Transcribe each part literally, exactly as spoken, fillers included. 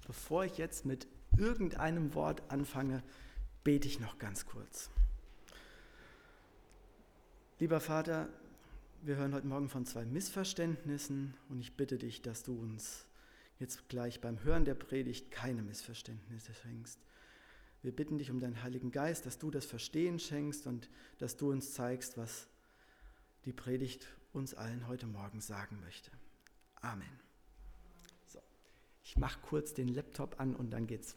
Bevor ich jetzt mit irgendeinem Wort anfange, bete ich noch ganz kurz. Lieber Vater, wir hören heute Morgen von zwei Missverständnissen und ich bitte dich, dass du uns jetzt gleich beim Hören der Predigt keine Missverständnisse schenkst. Wir bitten dich um deinen Heiligen Geist, dass du das Verstehen schenkst und dass du uns zeigst, was die Predigt uns allen heute Morgen sagen möchte. Amen. So, ich mache kurz den Laptop an und dann geht's.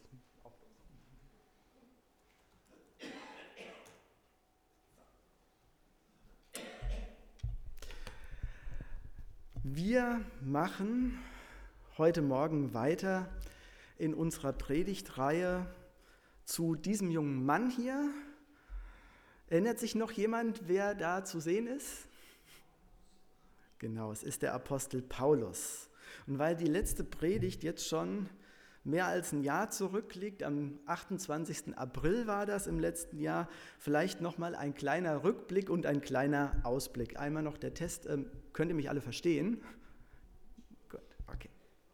Wir machen heute Morgen weiter in unserer Predigtreihe zu diesem jungen Mann hier. Erinnert sich noch jemand, wer da zu sehen ist? Genau, es ist der Apostel Paulus. Und weil die letzte Predigt jetzt schon mehr als ein Jahr zurückliegt, am achtundzwanzigsten April war das im letzten Jahr, vielleicht nochmal ein kleiner Rückblick und ein kleiner Ausblick. Einmal noch der Test, ähm, könnt ihr mich alle verstehen? Gut, okay.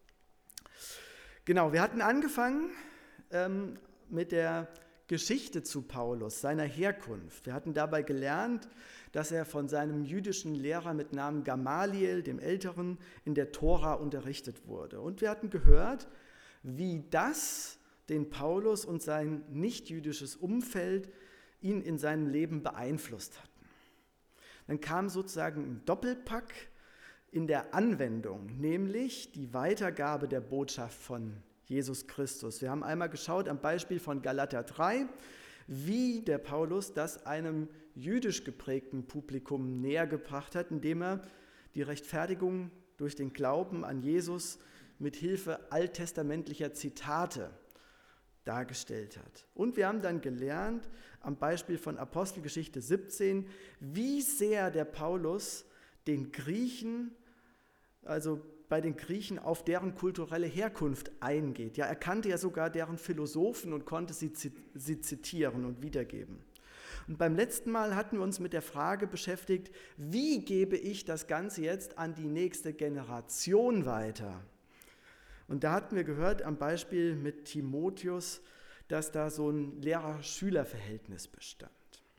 Genau, wir hatten angefangen ähm, mit der Geschichte zu Paulus, seiner Herkunft. Wir hatten dabei gelernt, dass er von seinem jüdischen Lehrer mit Namen Gamaliel, dem Älteren, in der Tora unterrichtet wurde. Und wir hatten gehört, wie das den Paulus und sein nichtjüdisches Umfeld ihn in seinem Leben beeinflusst hatten. Dann kam sozusagen ein Doppelpack in der Anwendung, nämlich die Weitergabe der Botschaft von Jesus Christus. Wir haben einmal geschaut am Beispiel von Galater drei, wie der Paulus das einem jüdisch geprägten Publikum näher gebracht hat, indem er die Rechtfertigung durch den Glauben an Jesus mit Hilfe alttestamentlicher Zitate dargestellt hat. Und wir haben dann gelernt, am Beispiel von Apostelgeschichte siebzehn, wie sehr der Paulus den Griechen, also bei den Griechen auf deren kulturelle Herkunft eingeht. Ja, er kannte ja sogar deren Philosophen und konnte sie, sie zitieren und wiedergeben. Und beim letzten Mal hatten wir uns mit der Frage beschäftigt, wie gebe ich das Ganze jetzt an die nächste Generation weiter? Und da hatten wir gehört am Beispiel mit Timotheus, dass da so ein Lehrer-Schüler-Verhältnis bestand.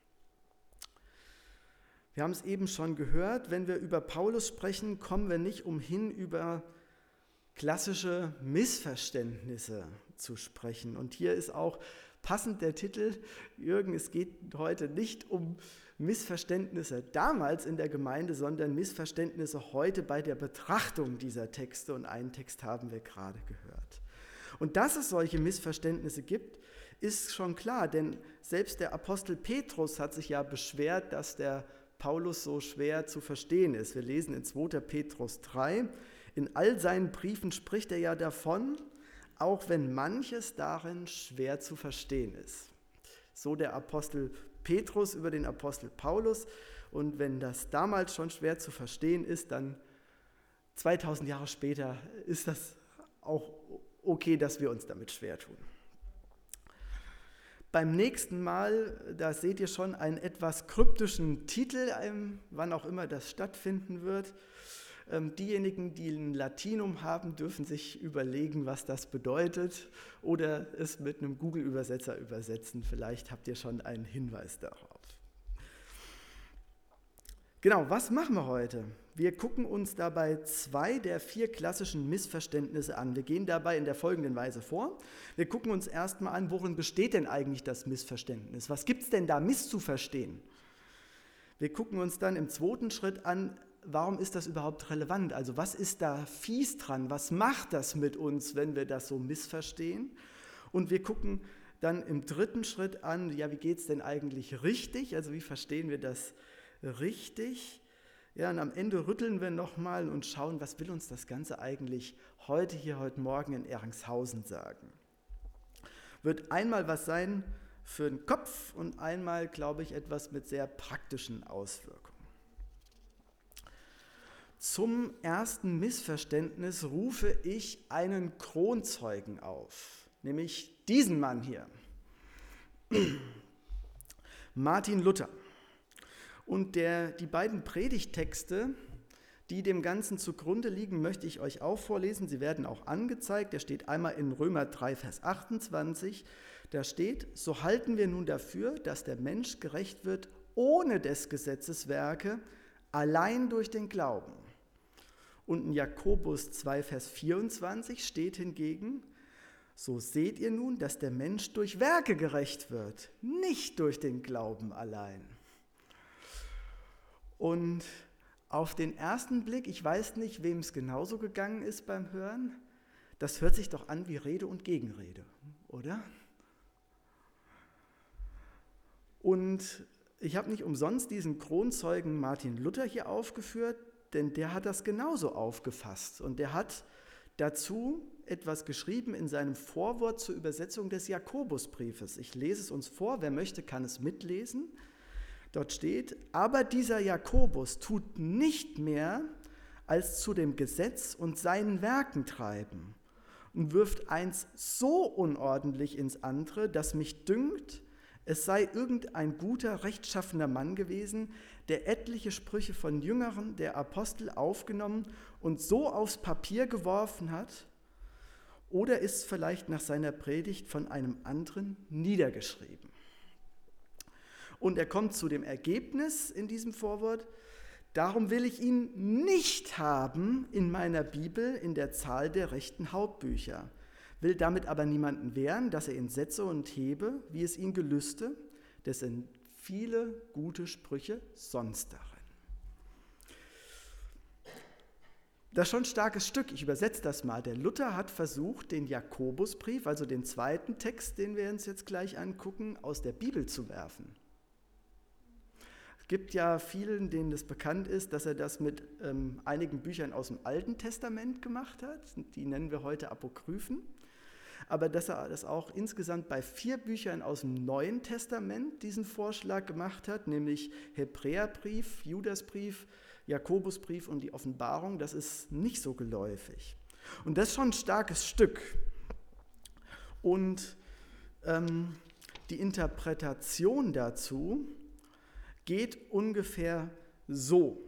Wir haben es eben schon gehört, wenn wir über Paulus sprechen, kommen wir nicht umhin, über klassische Missverständnisse zu sprechen. Und hier ist auch passend der Titel, Jürgen, es geht heute nicht um Missverständnisse damals in der Gemeinde, sondern Missverständnisse heute bei der Betrachtung dieser Texte. Und einen Text haben wir gerade gehört. Und dass es solche Missverständnisse gibt, ist schon klar, denn selbst der Apostel Petrus hat sich ja beschwert, dass der Paulus so schwer zu verstehen ist. Wir lesen in zweiter Petrus drei, in all seinen Briefen spricht er ja davon, auch wenn manches darin schwer zu verstehen ist. So der Apostel Petrus über den Apostel Paulus. Und wenn das damals schon schwer zu verstehen ist, dann zweitausend Jahre später ist das auch okay, dass wir uns damit schwer tun. Beim nächsten Mal, da seht ihr schon einen etwas kryptischen Titel, wann auch immer das stattfinden wird. Diejenigen, die ein Latinum haben, dürfen sich überlegen, was das bedeutet oder es mit einem Google-Übersetzer übersetzen. Vielleicht habt ihr schon einen Hinweis darauf. Genau, was machen wir heute? Wir gucken uns dabei zwei der vier klassischen Missverständnisse an. Wir gehen dabei in der folgenden Weise vor. Wir gucken uns erstmal an, worin besteht denn eigentlich das Missverständnis? Was gibt es denn da misszuverstehen? Wir gucken uns dann im zweiten Schritt an, warum ist das überhaupt relevant? Also was ist da fies dran? Was macht das mit uns, wenn wir das so missverstehen? Und wir gucken dann im dritten Schritt an, ja, wie geht es denn eigentlich richtig? Also wie verstehen wir das richtig? Ja, und am Ende rütteln wir nochmal und schauen, was will uns das Ganze eigentlich heute hier, heute Morgen in Ehringshausen sagen. Wird einmal was sein für den Kopf und einmal, glaube ich, etwas mit sehr praktischen Auswirkungen. Zum ersten Missverständnis rufe ich einen Kronzeugen auf, nämlich diesen Mann hier, Martin Luther. Und der, die beiden Predigttexte, die dem Ganzen zugrunde liegen, möchte ich euch auch vorlesen. Sie werden auch angezeigt. Der steht einmal in Römer drei, Vers achtundzwanzig. Da steht, so halten wir nun dafür, dass der Mensch gerecht wird ohne des Gesetzes Werke, allein durch den Glauben. Und in Jakobus zwei, Vers vierundzwanzig steht hingegen, so seht ihr nun, dass der Mensch durch Werke gerecht wird, nicht durch den Glauben allein. Und auf den ersten Blick, ich weiß nicht, wem es genauso gegangen ist beim Hören, das hört sich doch an wie Rede und Gegenrede, oder? Und ich habe nicht umsonst diesen Kronzeugen Martin Luther hier aufgeführt, denn der hat das genauso aufgefasst. Und der hat dazu etwas geschrieben in seinem Vorwort zur Übersetzung des Jakobusbriefes. Ich lese es uns vor, wer möchte, kann es mitlesen. Dort steht, aber dieser Jakobus tut nicht mehr, als zu dem Gesetz und seinen Werken treiben und wirft eins so unordentlich ins andere, dass mich dünkt, es sei irgendein guter, rechtschaffener Mann gewesen, der etliche Sprüche von Jüngeren der Apostel aufgenommen und so aufs Papier geworfen hat, oder ist vielleicht nach seiner Predigt von einem anderen niedergeschrieben. Und er kommt zu dem Ergebnis in diesem Vorwort, darum will ich ihn nicht haben in meiner Bibel in der Zahl der rechten Hauptbücher, will damit aber niemanden wehren, dass er ihn setze und hebe, wie es ihn gelüste, das sind viele gute Sprüche sonst darin. Das ist schon ein starkes Stück, ich übersetze das mal. Der Luther hat versucht, den Jakobusbrief, also den zweiten Text, den wir uns jetzt gleich angucken, aus der Bibel zu werfen. Es gibt ja vielen, denen es bekannt ist, dass er das mit ähm, einigen Büchern aus dem Alten Testament gemacht hat. Die nennen wir heute Apokryphen. Aber dass er das auch insgesamt bei vier Büchern aus dem Neuen Testament diesen Vorschlag gemacht hat, nämlich Hebräerbrief, Judasbrief, Jakobusbrief und die Offenbarung, das ist nicht so geläufig. Und das ist schon ein starkes Stück. Und ähm, die Interpretation dazu geht ungefähr so.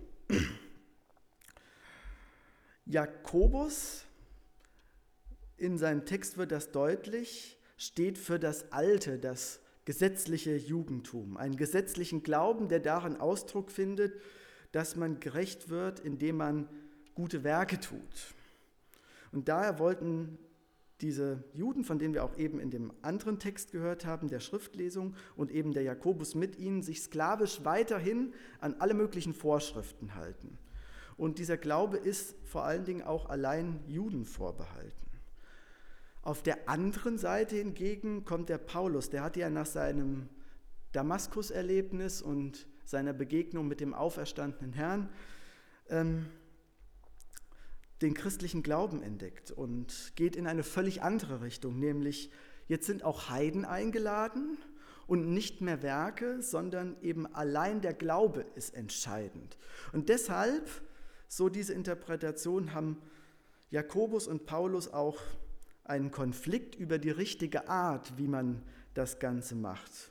Jakobus, in seinem Text wird das deutlich, steht für das Alte, das gesetzliche Judentum, einen gesetzlichen Glauben, der darin Ausdruck findet, dass man gerecht wird, indem man gute Werke tut. Und daher wollten diese Juden, von denen wir auch eben in dem anderen Text gehört haben, der Schriftlesung und eben der Jakobus mit ihnen, sich sklavisch weiterhin an alle möglichen Vorschriften halten. Und dieser Glaube ist vor allen Dingen auch allein Juden vorbehalten. Auf der anderen Seite hingegen kommt der Paulus, der hat ja nach seinem Damaskus-Erlebnis und seiner Begegnung mit dem auferstandenen Herrn ähm, den christlichen Glauben entdeckt und geht in eine völlig andere Richtung, nämlich jetzt sind auch Heiden eingeladen und nicht mehr Werke, sondern eben allein der Glaube ist entscheidend. Und deshalb, so diese Interpretation, haben Jakobus und Paulus auch einen Konflikt über die richtige Art, wie man das Ganze macht.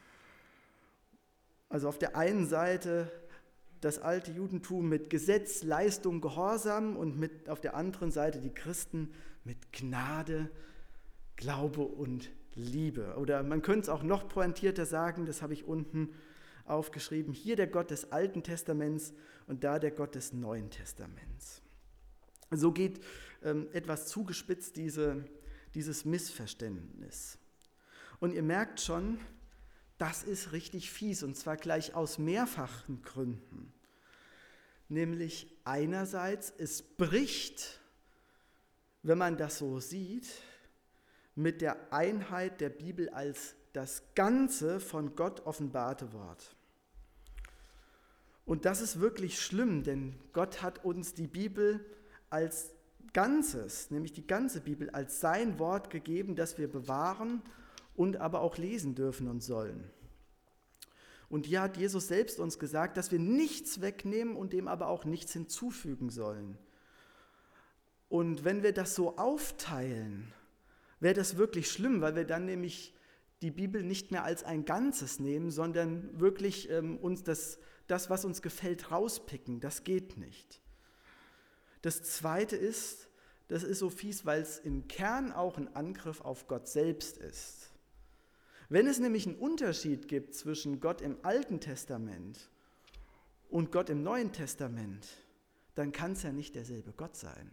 Also auf der einen Seite das alte Judentum mit Gesetz, Leistung, Gehorsam und mit, auf der anderen Seite die Christen mit Gnade, Glaube und Liebe. Oder man könnte es auch noch pointierter sagen, das habe ich unten aufgeschrieben, hier der Gott des Alten Testaments und da der Gott des Neuen Testaments. So geht ähm, etwas zugespitzt diese, dieses Missverständnis. Und ihr merkt schon, das ist richtig fies, und zwar gleich aus mehrfachen Gründen. Nämlich einerseits, es bricht, wenn man das so sieht, mit der Einheit der Bibel als das ganze von Gott offenbarte Wort. Und das ist wirklich schlimm, denn Gott hat uns die Bibel als Ganzes, nämlich die ganze Bibel, als sein Wort gegeben, das wir bewahren und aber auch lesen dürfen und sollen. Und hier hat Jesus selbst uns gesagt, dass wir nichts wegnehmen und dem aber auch nichts hinzufügen sollen. Und wenn wir das so aufteilen, wäre das wirklich schlimm, weil wir dann nämlich die Bibel nicht mehr als ein Ganzes nehmen, sondern wirklich ähm, uns das, das, was uns gefällt, rauspicken. Das geht nicht. Das Zweite ist, das ist so fies, weil es im Kern auch ein Angriff auf Gott selbst ist. Wenn es nämlich einen Unterschied gibt zwischen Gott im Alten Testament und Gott im Neuen Testament, dann kann es ja nicht derselbe Gott sein.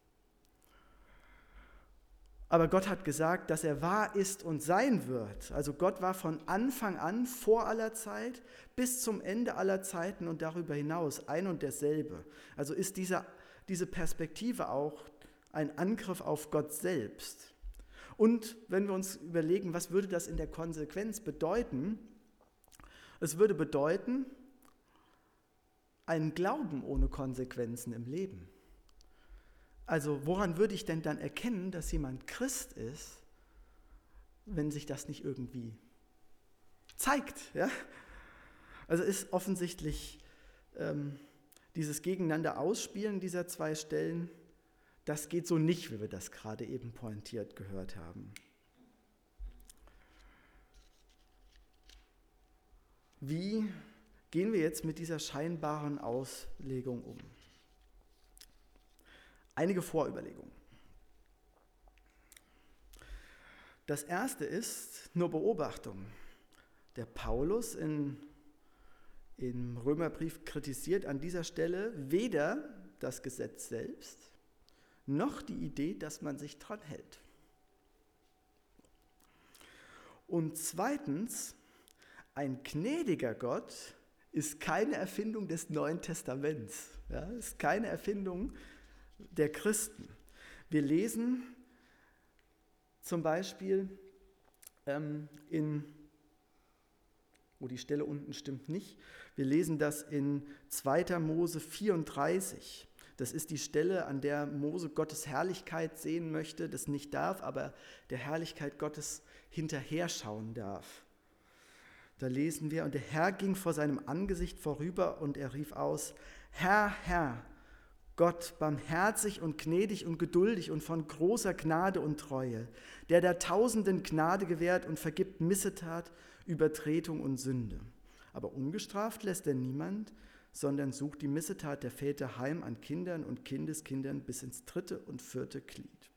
Aber Gott hat gesagt, dass er wahr ist und sein wird. Also Gott war von Anfang an, vor aller Zeit, bis zum Ende aller Zeiten und darüber hinaus ein und derselbe. Also ist diese, diese Perspektive auch ein Angriff auf Gott selbst. Und wenn wir uns überlegen, was würde das in der Konsequenz bedeuten? Es würde bedeuten, einen Glauben ohne Konsequenzen im Leben. Also woran würde ich denn dann erkennen, dass jemand Christ ist, wenn sich das nicht irgendwie zeigt? Ja? Also ist offensichtlich ähm, dieses Gegeneinander Ausspielen dieser zwei Stellen, das geht so nicht, wie wir das gerade eben pointiert gehört haben. Wie gehen wir jetzt mit dieser scheinbaren Auslegung um? Einige Vorüberlegungen. Das erste ist nur Beobachtung. Der Paulus in, im Römerbrief kritisiert an dieser Stelle weder das Gesetz selbst, noch die Idee, dass man sich dran hält. Und zweitens, ein gnädiger Gott ist keine Erfindung des Neuen Testaments, ja, ist keine Erfindung der Christen. Wir lesen zum Beispiel ähm, in, oh, die Stelle unten stimmt nicht, wir lesen das in zweiter Mose vierunddreißig. Das ist die Stelle, an der Mose Gottes Herrlichkeit sehen möchte, das nicht darf, aber der Herrlichkeit Gottes hinterher schauen darf. Da lesen wir, und der Herr ging vor seinem Angesicht vorüber und er rief aus, Herr, Herr, Gott, barmherzig und gnädig und geduldig und von großer Gnade und Treue, der der Tausenden Gnade gewährt und vergibt Missetat, Übertretung und Sünde. Aber ungestraft lässt er niemand, sondern sucht die Missetat der Väter heim an Kindern und Kindeskindern bis ins dritte und vierte Glied.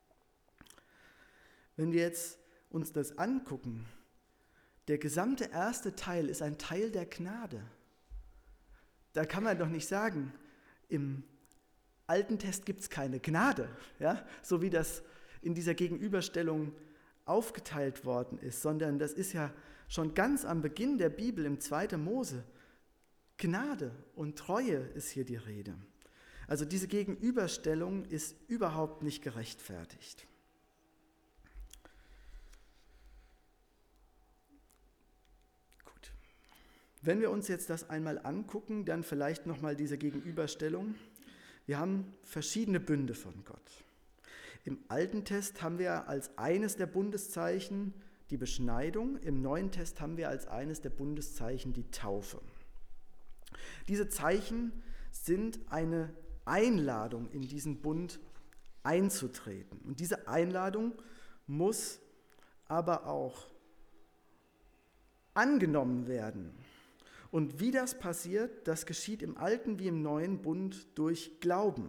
Wenn wir jetzt uns das angucken, der gesamte erste Teil ist ein Teil der Gnade. Da kann man doch nicht sagen, im Alten Test gibt es keine Gnade, ja? So wie das in dieser Gegenüberstellung aufgeteilt worden ist, sondern das ist ja schon ganz am Beginn der Bibel im zweiten Mose. Gnade und Treue ist hier die Rede. Also diese Gegenüberstellung ist überhaupt nicht gerechtfertigt. Gut. Wenn wir uns jetzt das einmal angucken, dann vielleicht nochmal diese Gegenüberstellung. Wir haben verschiedene Bünde von Gott. Im Alten Test haben wir als eines der Bundeszeichen die Beschneidung, im Neuen Test haben wir als eines der Bundeszeichen die Taufe. Diese Zeichen sind eine Einladung, in diesen Bund einzutreten. Und diese Einladung muss aber auch angenommen werden. Und wie das passiert, das geschieht im Alten wie im Neuen Bund durch Glauben.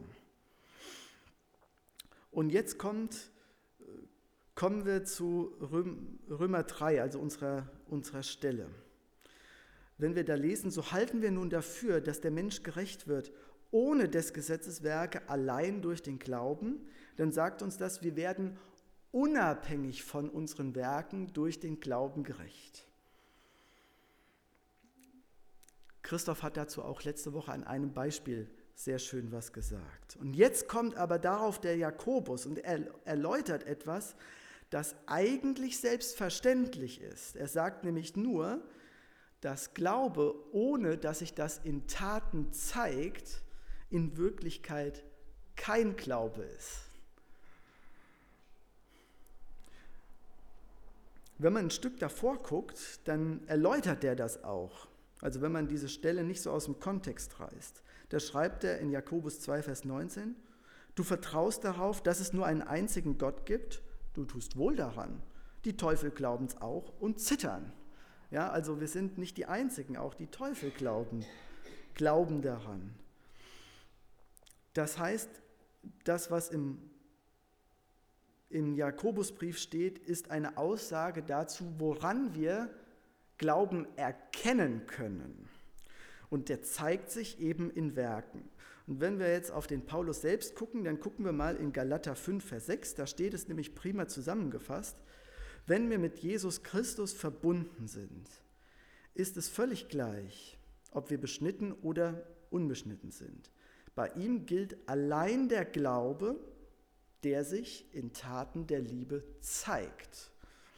Und jetzt kommt, kommen wir zu Römer drei, also unserer, unserer Stelle. Wenn wir da lesen, so halten wir nun dafür, dass der Mensch gerecht wird, ohne des Gesetzes Werke, allein durch den Glauben, dann sagt uns das, wir werden unabhängig von unseren Werken durch den Glauben gerecht. Christoph hat dazu auch letzte Woche an einem Beispiel sehr schön was gesagt. Und jetzt kommt aber darauf der Jakobus und er erläutert etwas, das eigentlich selbstverständlich ist. Er sagt nämlich nur, dass Glaube, ohne dass sich das in Taten zeigt, in Wirklichkeit kein Glaube ist. Wenn man ein Stück davor guckt, dann erläutert er das auch. Also wenn man diese Stelle nicht so aus dem Kontext reißt. Da schreibt er in Jakobus zwei, Vers neunzehn, du vertraust darauf, dass es nur einen einzigen Gott gibt, du tust wohl daran. Die Teufel glauben es auch und zittern. Ja, also wir sind nicht die Einzigen, auch die Teufel glauben, glauben daran. Das heißt, das, was im, im Jakobusbrief steht, ist eine Aussage dazu, woran wir Glauben erkennen können. Und der zeigt sich eben in Werken. Und wenn wir jetzt auf den Paulus selbst gucken, dann gucken wir mal in Galater fünf, Vers sechs, da steht es nämlich prima zusammengefasst: Wenn wir mit Jesus Christus verbunden sind, ist es völlig gleich, ob wir beschnitten oder unbeschnitten sind. Bei ihm gilt allein der Glaube, der sich in Taten der Liebe zeigt.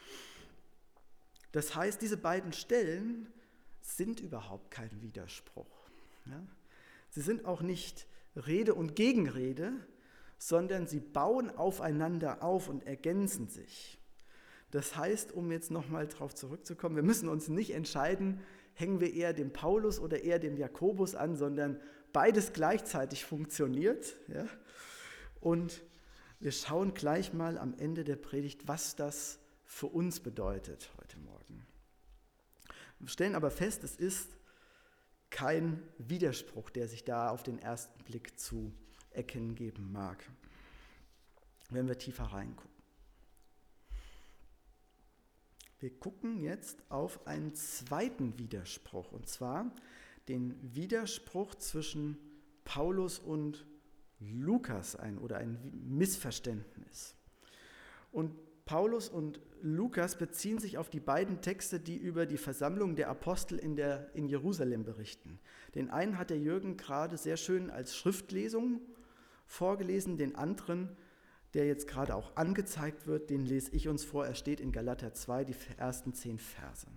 Das heißt, diese beiden Stellen sind überhaupt kein Widerspruch. Ja? Sie sind auch nicht Rede und Gegenrede, sondern sie bauen aufeinander auf und ergänzen sich. Das heißt, um jetzt nochmal darauf zurückzukommen, wir müssen uns nicht entscheiden, hängen wir eher dem Paulus oder eher dem Jakobus an, sondern beides gleichzeitig funktioniert. Ja? Und wir schauen gleich mal am Ende der Predigt, was das für uns bedeutet heute Morgen. Wir stellen aber fest, es ist kein Widerspruch, der sich da auf den ersten Blick zu erkennen geben mag, wenn wir tiefer reingucken. Wir gucken jetzt auf einen zweiten Widerspruch, und zwar den Widerspruch zwischen Paulus und Lukas ein, oder ein Missverständnis. Und Paulus und Lukas beziehen sich auf die beiden Texte, die über die Versammlung der Apostel in, der, in Jerusalem berichten. Den einen hat der Jürgen gerade sehr schön als Schriftlesung vorgelesen, den anderen, der jetzt gerade auch angezeigt wird, den lese ich uns vor. Er steht in Galater zwei, die ersten zehn Verse.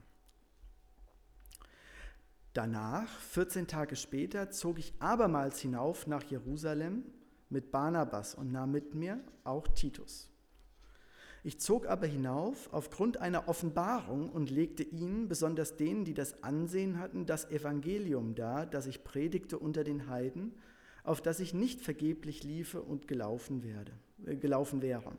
Danach, vierzehn Tage später, zog ich abermals hinauf nach Jerusalem mit Barnabas und nahm mit mir auch Titus. Ich zog aber hinauf aufgrund einer Offenbarung und legte ihnen, besonders denen, die das Ansehen hatten, das Evangelium dar, das ich predigte unter den Heiden, auf das ich nicht vergeblich liefe und gelaufen, werde, äh, gelaufen wäre.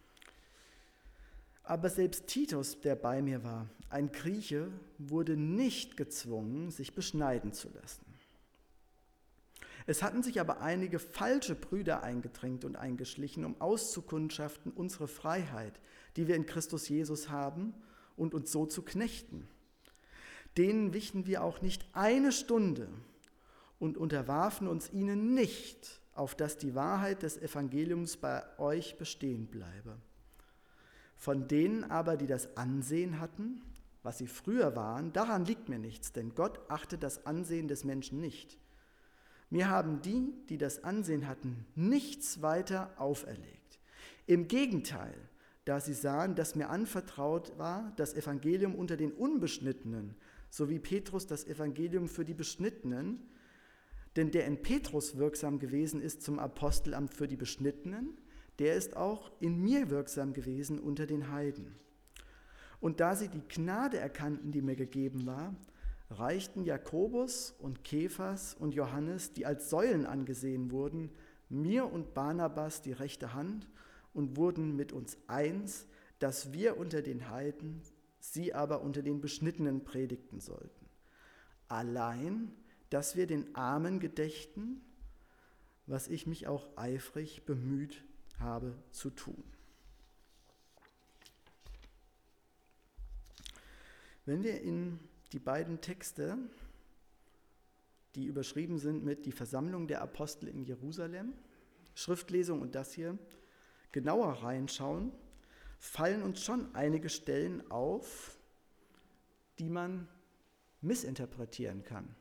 Aber selbst Titus, der bei mir war, ein Grieche, wurde nicht gezwungen, sich beschneiden zu lassen. Es hatten sich aber einige falsche Brüder eingedrängt und eingeschlichen, um auszukundschaften unsere Freiheit, die wir in Christus Jesus haben, und uns so zu knechten. Denen wichen wir auch nicht eine Stunde und unterwarfen uns ihnen nicht, auf dass die Wahrheit des Evangeliums bei euch bestehen bleibe. Von denen aber, die das Ansehen hatten, was sie früher waren, daran liegt mir nichts, denn Gott achtet das Ansehen des Menschen nicht. Mir haben die, die das Ansehen hatten, nichts weiter auferlegt. Im Gegenteil, da sie sahen, dass mir anvertraut war, das Evangelium unter den Unbeschnittenen, so wie Petrus das Evangelium für die Beschnittenen, denn der in Petrus wirksam gewesen ist zum Apostelamt für die Beschnittenen, der ist auch in mir wirksam gewesen unter den Heiden. Und da sie die Gnade erkannten, die mir gegeben war, reichten Jakobus und Kephas und Johannes, die als Säulen angesehen wurden, mir und Barnabas die rechte Hand und wurden mit uns eins, dass wir unter den Heiden, sie aber unter den Beschnittenen predigten sollten. Allein, dass wir den Armen gedächten, was ich mich auch eifrig bemüht habe zu tun. Wenn wir in die beiden Texte, die überschrieben sind mit die Versammlung der Apostel in Jerusalem, Schriftlesung und das hier, genauer reinschauen, fallen uns schon einige Stellen auf, die man missinterpretieren kann.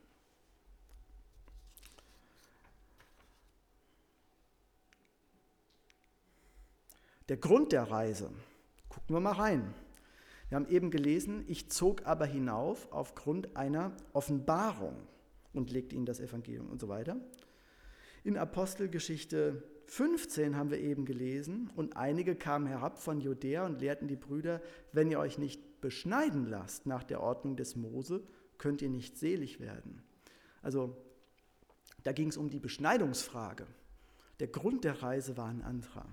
Der Grund der Reise, gucken wir mal rein. Wir haben eben gelesen, ich zog aber hinauf aufgrund einer Offenbarung und legte ihnen das Evangelium und so weiter. In Apostelgeschichte fünfzehn haben wir eben gelesen, und einige kamen herab von Judäa und lehrten die Brüder, wenn ihr euch nicht beschneiden lasst nach der Ordnung des Mose, könnt ihr nicht selig werden. Also da ging es um die Beschneidungsfrage. Der Grund der Reise war ein anderer.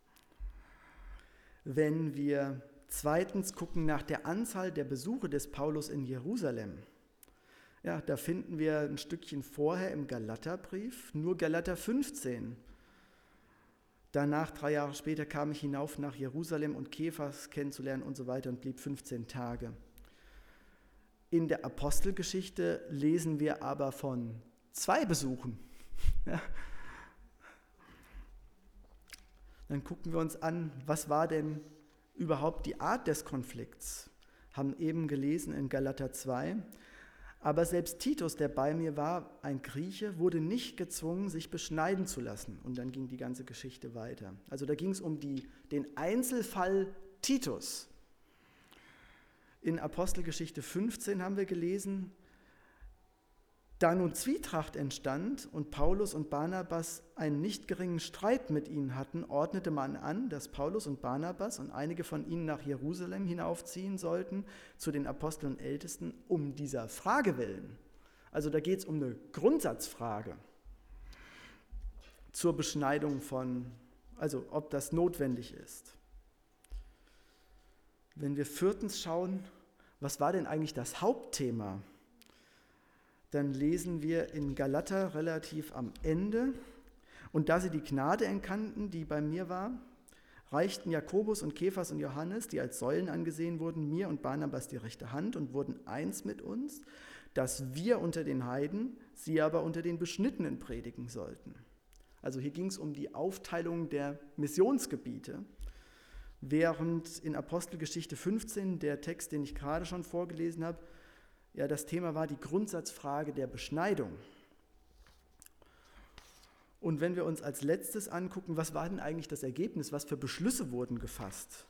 Wenn wir zweitens gucken nach der Anzahl der Besuche des Paulus in Jerusalem, Ja, da finden wir ein Stückchen vorher im Galaterbrief, nur Galater fünfzehn. Danach, drei Jahre später, kam ich hinauf nach Jerusalem, um Kephas kennenzulernen und so weiter und blieb fünfzehn Tage. In der Apostelgeschichte lesen wir aber von zwei Besuchen. Ja. Dann gucken wir uns an, was war denn überhaupt die Art des Konflikts? Haben eben gelesen in Galater zwei. Aber selbst Titus, der bei mir war, ein Grieche, wurde nicht gezwungen, sich beschneiden zu lassen. Und dann ging die ganze Geschichte weiter. Also da ging es um die, den Einzelfall Titus. In Apostelgeschichte fünfzehn haben wir gelesen, da nun Zwietracht entstand und Paulus und Barnabas einen nicht geringen Streit mit ihnen hatten, ordnete man an, dass Paulus und Barnabas und einige von ihnen nach Jerusalem hinaufziehen sollten, zu den Aposteln und Ältesten, um dieser Frage willen. Also da geht es um eine Grundsatzfrage zur Beschneidung von, also ob das notwendig ist. Wenn wir viertens schauen, was war denn eigentlich das Hauptthema? Dann lesen wir in Galater relativ am Ende, und da sie die Gnade erkannten, die bei mir war, reichten Jakobus und Kephas und Johannes, die als Säulen angesehen wurden, mir und Barnabas die rechte Hand und wurden eins mit uns, dass wir unter den Heiden, sie aber unter den Beschnittenen predigen sollten. Also hier ging es um die Aufteilung der Missionsgebiete, während in Apostelgeschichte fünfzehn, der Text, den ich gerade schon vorgelesen habe, ja, das Thema war die Grundsatzfrage der Beschneidung. Und wenn wir uns als letztes angucken, was war denn eigentlich das Ergebnis, was für Beschlüsse wurden gefasst?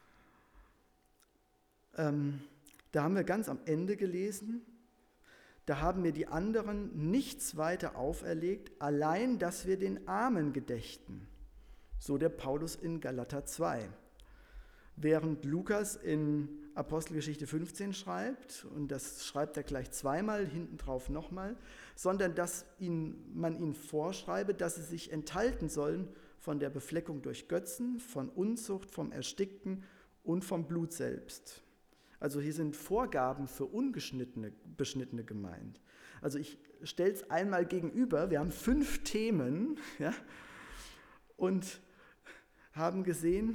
Ähm, da haben wir ganz am Ende gelesen, da haben mir die anderen nichts weiter auferlegt, allein, dass wir den Armen gedächten. So der Paulus in Galater zwei. Während Lukas in Apostelgeschichte fünfzehn schreibt, und das schreibt er gleich zweimal, hinten drauf nochmal, sondern dass ihn, man ihnen vorschreibe, dass sie sich enthalten sollen von der Befleckung durch Götzen, von Unzucht, vom Erstickten und vom Blut selbst. Also hier sind Vorgaben für ungeschnittene, Beschnittene gemeint. Also ich stelle es einmal gegenüber, wir haben fünf Themen, ja, und haben gesehen,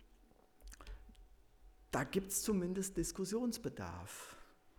da gibt es zumindest Diskussionsbedarf.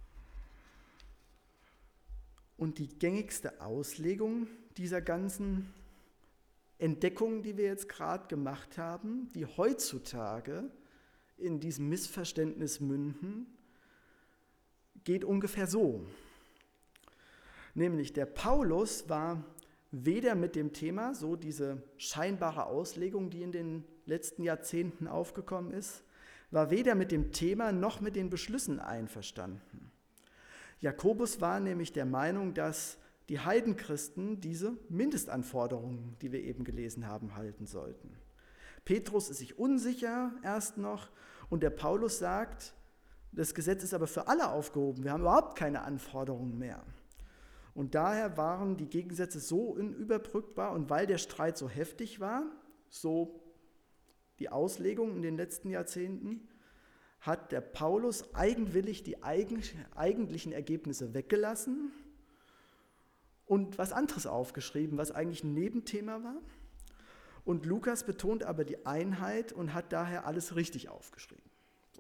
Und die gängigste Auslegung dieser ganzen Entdeckungen, die wir jetzt gerade gemacht haben, die heutzutage in diesem Missverständnis münden, geht ungefähr so. Nämlich der Paulus war weder mit dem Thema, so diese scheinbare Auslegung, die in den letzten Jahrzehnten aufgekommen ist, war weder mit dem Thema noch mit den Beschlüssen einverstanden. Jakobus war nämlich der Meinung, dass die Heidenchristen diese Mindestanforderungen, die wir eben gelesen haben, halten sollten. Petrus ist sich unsicher erst noch und der Paulus sagt, das Gesetz ist aber für alle aufgehoben, wir haben überhaupt keine Anforderungen mehr. Und daher waren die Gegensätze so unüberbrückbar und weil der Streit so heftig war, so die Auslegung in den letzten Jahrzehnten, hat der Paulus eigenwillig die eigentlichen Ergebnisse weggelassen und was anderes aufgeschrieben, was eigentlich ein Nebenthema war. Und Lukas betont aber die Einheit und hat daher alles richtig aufgeschrieben. So.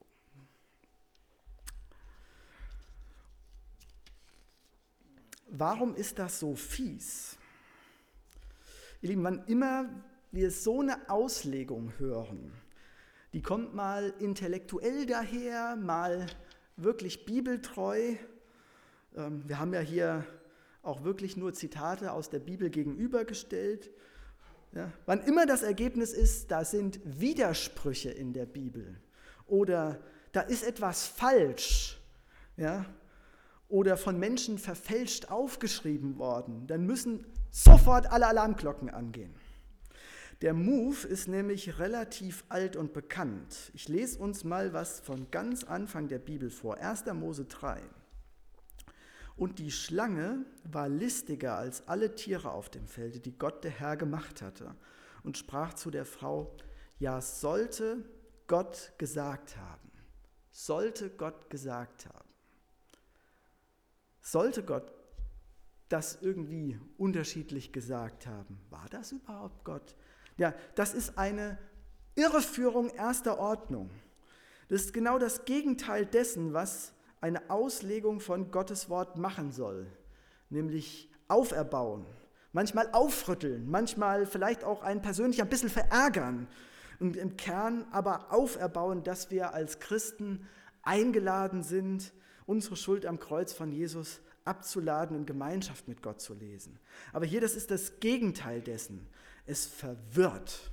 Warum ist das so fies? Ihr Lieben, wann immer wir so eine Auslegung hören, die kommt mal intellektuell daher, mal wirklich bibeltreu. Wir haben ja hier auch wirklich nur Zitate aus der Bibel gegenübergestellt. Ja, wann immer das Ergebnis ist, da sind Widersprüche in der Bibel oder da ist etwas falsch, ja, oder von Menschen verfälscht aufgeschrieben worden, dann müssen sofort alle Alarmglocken angehen. Der Move ist nämlich relativ alt und bekannt. Ich lese uns mal was von ganz Anfang der Bibel vor, erster Mose drei. Und die Schlange war listiger als alle Tiere auf dem Felde, die Gott der Herr gemacht hatte, und sprach zu der Frau, ja, sollte Gott gesagt haben, sollte Gott gesagt haben. Sollte Gott das irgendwie unterschiedlich gesagt haben? War das überhaupt Gott? Ja, das ist eine Irreführung erster Ordnung. Das ist genau das Gegenteil dessen, was eine Auslegung von Gottes Wort machen soll, nämlich auferbauen, manchmal aufrütteln, manchmal vielleicht auch einen persönlich ein bisschen verärgern und im Kern aber auferbauen, dass wir als Christen eingeladen sind, unsere Schuld am Kreuz von Jesus abzuladen und Gemeinschaft mit Gott zu lesen. Aber hier, das ist das Gegenteil dessen. Es verwirrt.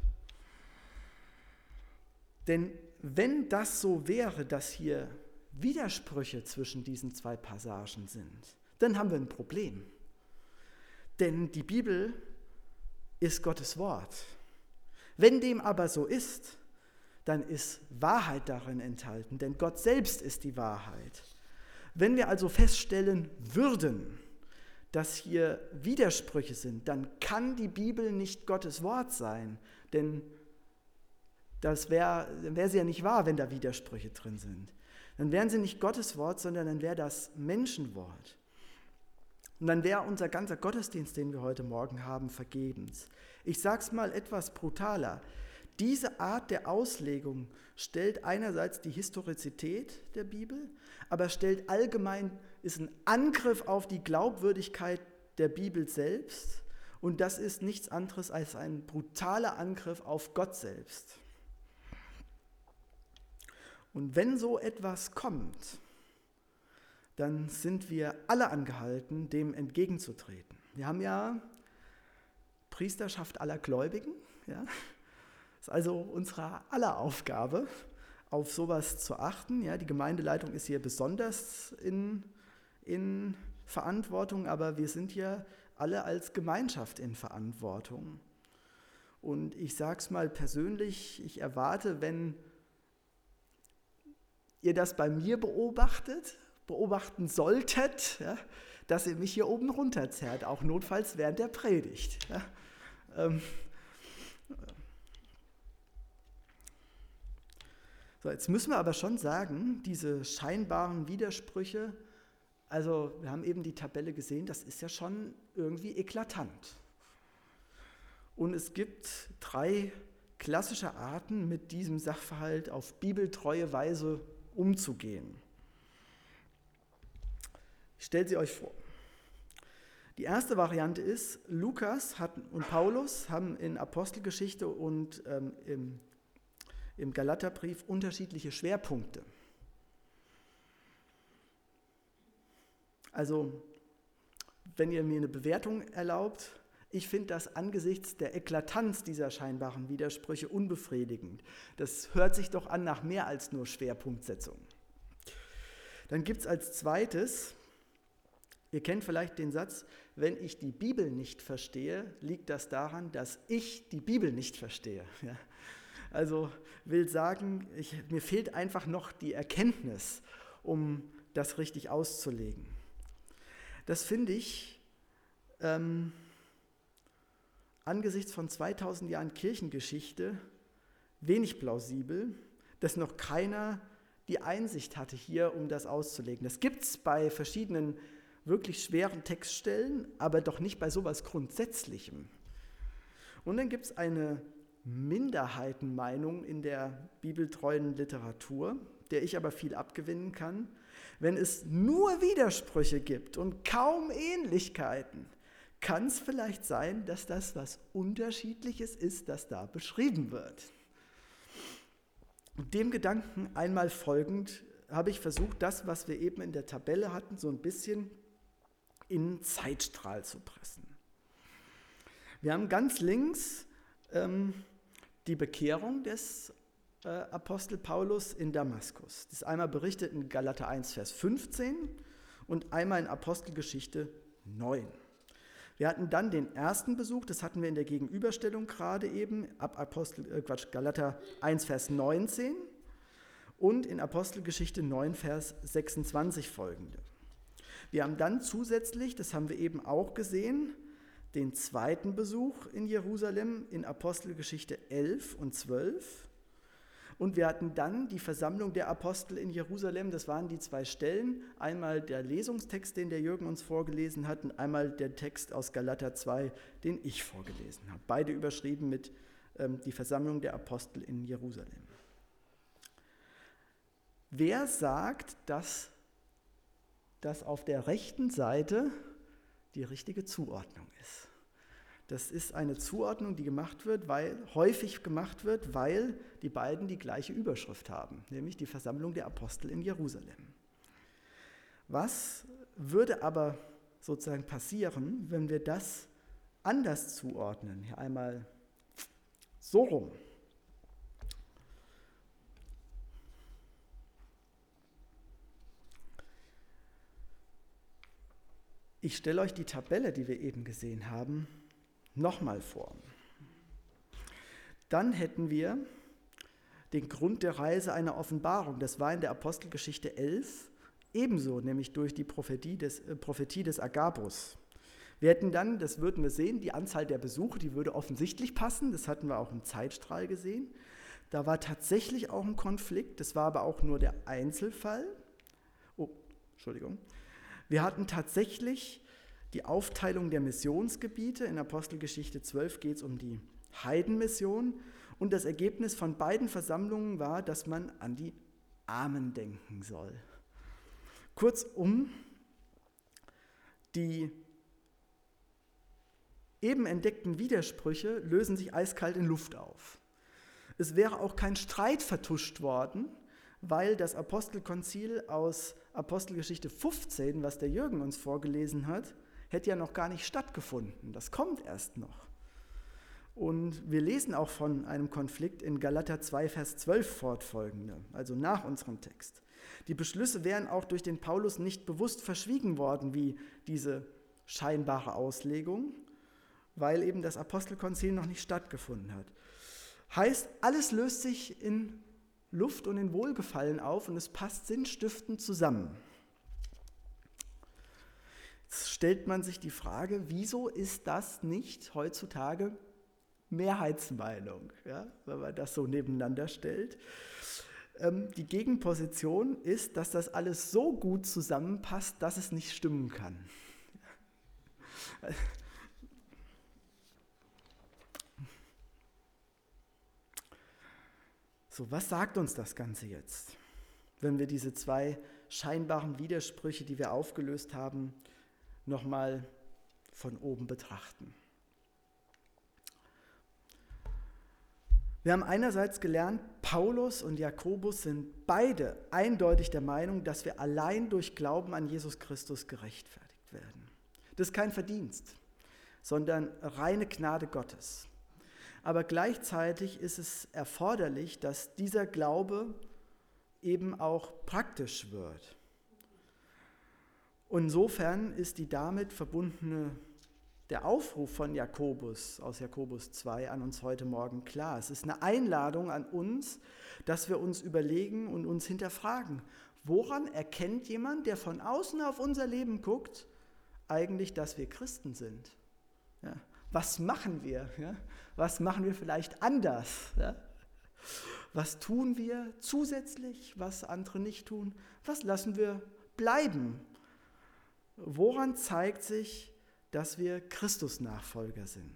Denn wenn das so wäre, dass hier Widersprüche zwischen diesen zwei Passagen sind, dann haben wir ein Problem. Denn die Bibel ist Gottes Wort. Wenn dem aber so ist, dann ist Wahrheit darin enthalten, denn Gott selbst ist die Wahrheit. Wenn wir also feststellen würden, dass hier Widersprüche sind, dann kann die Bibel nicht Gottes Wort sein, denn das wäre wär sie ja nicht wahr, wenn da Widersprüche drin sind. Dann wären sie nicht Gottes Wort, sondern dann wäre das Menschenwort. Und dann wäre unser ganzer Gottesdienst, den wir heute Morgen haben, vergebens. Ich sage es mal etwas brutaler. Diese Art der Auslegung stellt einerseits die Historizität der Bibel, aber stellt allgemein, ist ein Angriff auf die Glaubwürdigkeit der Bibel selbst. Und das ist nichts anderes als ein brutaler Angriff auf Gott selbst. Und wenn so etwas kommt, dann sind wir alle angehalten, dem entgegenzutreten. Wir haben ja Priesterschaft aller Gläubigen. Ja? Das ist also unsere aller Aufgabe, auf sowas zu achten. Ja? Die Gemeindeleitung ist hier besonders in, in Verantwortung, aber wir sind ja alle als Gemeinschaft in Verantwortung. Und ich sage es mal persönlich, ich erwarte, wenn ihr das bei mir beobachtet, beobachten solltet, ja, dass ihr mich hier oben runterzerrt, auch notfalls während der Predigt. Ja. Ähm, so, jetzt müssen wir aber schon sagen, diese scheinbaren Widersprüche, also wir haben eben die Tabelle gesehen, das ist ja schon irgendwie eklatant. Und es gibt drei klassische Arten, mit diesem Sachverhalt auf bibeltreue Weise umzugehen. Ich stelle sie euch vor. Die erste Variante ist, Lukas hat, und Paulus haben in Apostelgeschichte und ähm, im, im Galaterbrief unterschiedliche Schwerpunkte. Also, wenn ihr mir eine Bewertung erlaubt, ich finde das angesichts der Eklatanz dieser scheinbaren Widersprüche unbefriedigend. Das hört sich doch an nach mehr als nur Schwerpunktsetzung. Dann gibt es als zweites, ihr kennt vielleicht den Satz, wenn ich die Bibel nicht verstehe, liegt das daran, dass ich die Bibel nicht verstehe. Ja. Also will sagen, ich, mir fehlt einfach noch die Erkenntnis, um das richtig auszulegen. Das finde ich ähm, angesichts von zweitausend Jahren Kirchengeschichte wenig plausibel, dass noch keiner die Einsicht hatte hier, um das auszulegen. Das gibt es bei verschiedenen wirklich schweren Textstellen, aber doch nicht bei sowas Grundsätzlichem. Und dann gibt es eine Minderheitenmeinung in der bibeltreuen Literatur, der ich aber viel abgewinnen kann. Wenn es nur Widersprüche gibt und kaum Ähnlichkeiten, kann es vielleicht sein, dass das was Unterschiedliches ist, das da beschrieben wird. Und dem Gedanken einmal folgend habe ich versucht, das, was wir eben in der Tabelle hatten, so ein bisschen in einen Zeitstrahl zu pressen. Wir haben ganz links ähm, die Bekehrung des äh, Apostel Paulus in Damaskus. Das ist einmal berichtet in Galater eins, Vers fünfzehn und einmal in Apostelgeschichte neun. Wir hatten dann den ersten Besuch, das hatten wir in der Gegenüberstellung gerade eben, ab Apostel, äh Quatsch, Galater eins, Vers neunzehn und in Apostelgeschichte neun, Vers sechsundzwanzig folgende. Wir haben dann zusätzlich, das haben wir eben auch gesehen, den zweiten Besuch in Jerusalem in Apostelgeschichte elf und zwölf Und wir hatten dann die Versammlung der Apostel in Jerusalem. Das waren die zwei Stellen. Einmal der Lesungstext, den der Jürgen uns vorgelesen hat, und einmal der Text aus Galater zwei, den ich vorgelesen habe. Beide überschrieben mit ähm, die Versammlung der Apostel in Jerusalem. Wer sagt, dass das auf der rechten Seite die richtige Zuordnung ist? Das ist eine Zuordnung, die gemacht wird, weil häufig gemacht wird, weil die beiden die gleiche Überschrift haben, nämlich die Versammlung der Apostel in Jerusalem. Was würde aber sozusagen passieren, wenn wir das anders zuordnen? Hier einmal so rum. Ich stelle euch die Tabelle, die wir eben gesehen haben, nochmal vor. Dann hätten wir den Grund der Reise einer Offenbarung. Das war in der Apostelgeschichte elf ebenso, nämlich durch die Prophetie des, äh, Prophetie des Agabus. Wir hätten dann, das würden wir sehen, die Anzahl der Besuche, die würde offensichtlich passen. Das hatten wir auch im Zeitstrahl gesehen. Da war tatsächlich auch ein Konflikt, das war aber auch nur der Einzelfall. Oh, Entschuldigung. Wir hatten tatsächlich die Aufteilung der Missionsgebiete. In Apostelgeschichte zwölf geht es um die Heidenmission. Und das Ergebnis von beiden Versammlungen war, dass man an die Armen denken soll. Kurzum, die eben entdeckten Widersprüche lösen sich eiskalt in Luft auf. Es wäre auch kein Streit vertuscht worden, weil das Apostelkonzil aus Apostelgeschichte fünfzehn, was der Jürgen uns vorgelesen hat, hätte ja noch gar nicht stattgefunden. Das kommt erst noch. Und wir lesen auch von einem Konflikt in Galater zwei, Vers zwölf fortfolgende, also nach unserem Text. Die Beschlüsse wären auch durch den Paulus nicht bewusst verschwiegen worden, wie diese scheinbare Auslegung, weil eben das Apostelkonzil noch nicht stattgefunden hat. Heißt, alles löst sich in Luft und in Wohlgefallen auf und es passt sinnstiftend zusammen. Jetzt stellt man sich die Frage, wieso ist das nicht heutzutage Mehrheitsmeinung, ja, wenn man das so nebeneinander stellt? Ähm, die Gegenposition ist, dass das alles so gut zusammenpasst, dass es nicht stimmen kann. So, was sagt uns das Ganze jetzt, wenn wir diese zwei scheinbaren Widersprüche, die wir aufgelöst haben, nochmal von oben betrachten? Wir haben einerseits gelernt, Paulus und Jakobus sind beide eindeutig der Meinung, dass wir allein durch Glauben an Jesus Christus gerechtfertigt werden. Das ist kein Verdienst, sondern reine Gnade Gottes. Aber gleichzeitig ist es erforderlich, dass dieser Glaube eben auch praktisch wird. Insofern ist die damit verbundene, der Aufruf von Jakobus aus Jakobus zwei an uns heute Morgen klar. Es ist eine Einladung an uns, dass wir uns überlegen und uns hinterfragen, woran erkennt jemand, der von außen auf unser Leben guckt, eigentlich, dass wir Christen sind? Ja. Was machen wir? Ja? Was machen wir vielleicht anders? Ja? Was tun wir zusätzlich, was andere nicht tun? Was lassen wir bleiben? Woran zeigt sich, dass wir Christus-Nachfolger sind?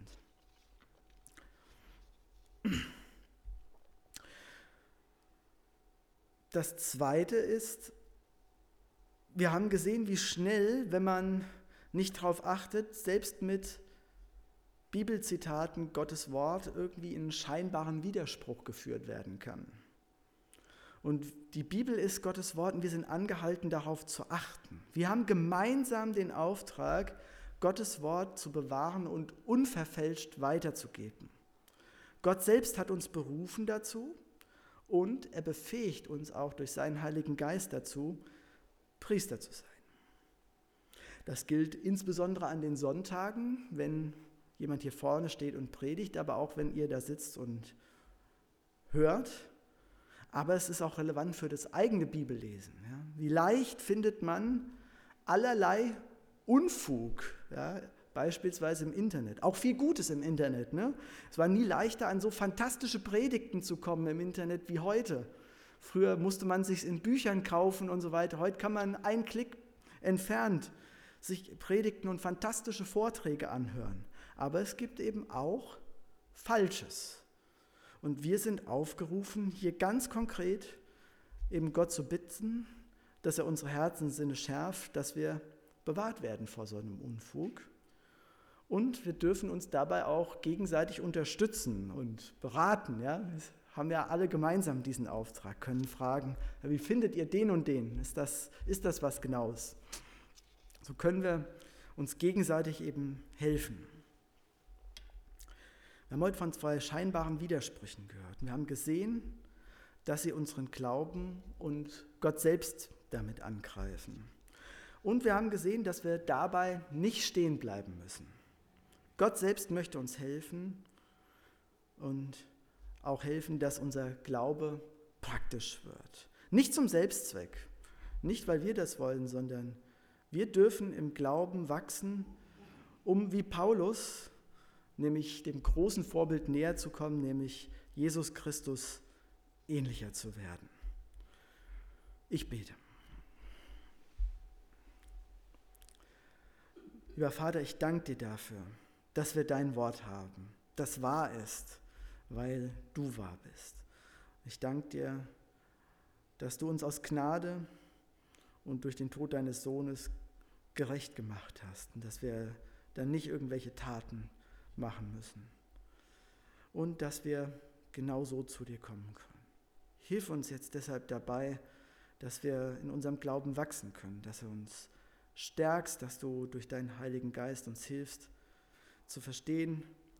Das Zweite ist, wir haben gesehen, wie schnell, wenn man nicht darauf achtet, selbst mit Bibelzitaten Gottes Wort irgendwie in einen scheinbaren Widerspruch geführt werden kann. Und die Bibel ist Gottes Wort und wir sind angehalten, darauf zu achten. Wir haben gemeinsam den Auftrag, Gottes Wort zu bewahren und unverfälscht weiterzugeben. Gott selbst hat uns berufen dazu und er befähigt uns auch durch seinen Heiligen Geist dazu, Priester zu sein. Das gilt insbesondere an den Sonntagen, wenn jemand hier vorne steht und predigt, aber auch wenn ihr da sitzt und hört. Aber es ist auch relevant für das eigene Bibellesen. Ja. Wie leicht findet man allerlei Unfug, ja, beispielsweise im Internet. Auch viel Gutes im Internet. Ne? Es war nie leichter, an so fantastische Predigten zu kommen im Internet wie heute. Früher musste man sich in Büchern kaufen und so weiter. Heute kann man einen Klick entfernt sich Predigten und fantastische Vorträge anhören. Aber es gibt eben auch Falsches. Und wir sind aufgerufen, hier ganz konkret eben Gott zu bitten, dass er unsere Herzenssinne schärft, dass wir bewahrt werden vor so einem Unfug. Und wir dürfen uns dabei auch gegenseitig unterstützen und beraten. Ja? Wir haben ja alle gemeinsam diesen Auftrag, können fragen, wie findet ihr den und den? Ist das, ist das was Genaues? So können wir uns gegenseitig eben helfen. Wir haben heute von zwei scheinbaren Widersprüchen gehört. Wir haben gesehen, dass sie unseren Glauben und Gott selbst damit angreifen. Und wir haben gesehen, dass wir dabei nicht stehen bleiben müssen. Gott selbst möchte uns helfen und auch helfen, dass unser Glaube praktisch wird. Nicht zum Selbstzweck, nicht weil wir das wollen, sondern wir dürfen im Glauben wachsen, um wie Paulus, nämlich dem großen Vorbild näher zu kommen, nämlich Jesus Christus ähnlicher zu werden. Ich bete. Lieber Vater, ich danke dir dafür, dass wir dein Wort haben, das wahr ist, weil du wahr bist. Ich danke dir, dass du uns aus Gnade und durch den Tod deines Sohnes gerecht gemacht hast und dass wir dann nicht irgendwelche Taten machen müssen und dass wir genau so zu dir kommen können. Hilf uns jetzt deshalb dabei, dass wir in unserem Glauben wachsen können, dass du uns stärkst, dass du durch deinen Heiligen Geist uns hilfst, zu verstehen,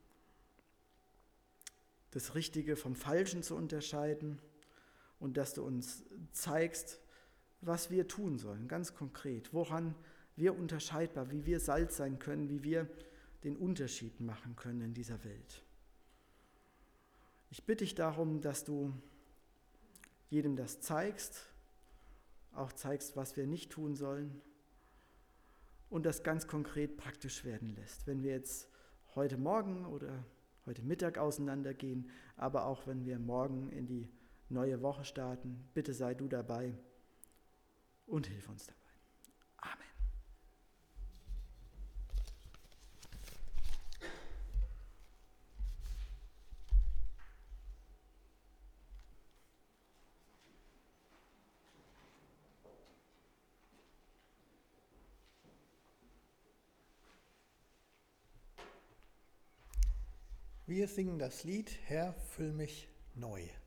das Richtige vom Falschen zu unterscheiden und dass du uns zeigst, was wir tun sollen, ganz konkret, woran wir unterscheidbar, wie wir Salz sein können, wie wir den Unterschied machen können in dieser Welt. Ich bitte dich darum, dass du jedem das zeigst, auch zeigst, was wir nicht tun sollen und das ganz konkret praktisch werden lässt. Wenn wir jetzt heute Morgen oder heute Mittag auseinandergehen, aber auch wenn wir morgen in die neue Woche starten, bitte sei du dabei und hilf uns dabei. Amen. Wir singen das Lied Herr, füll mich neu.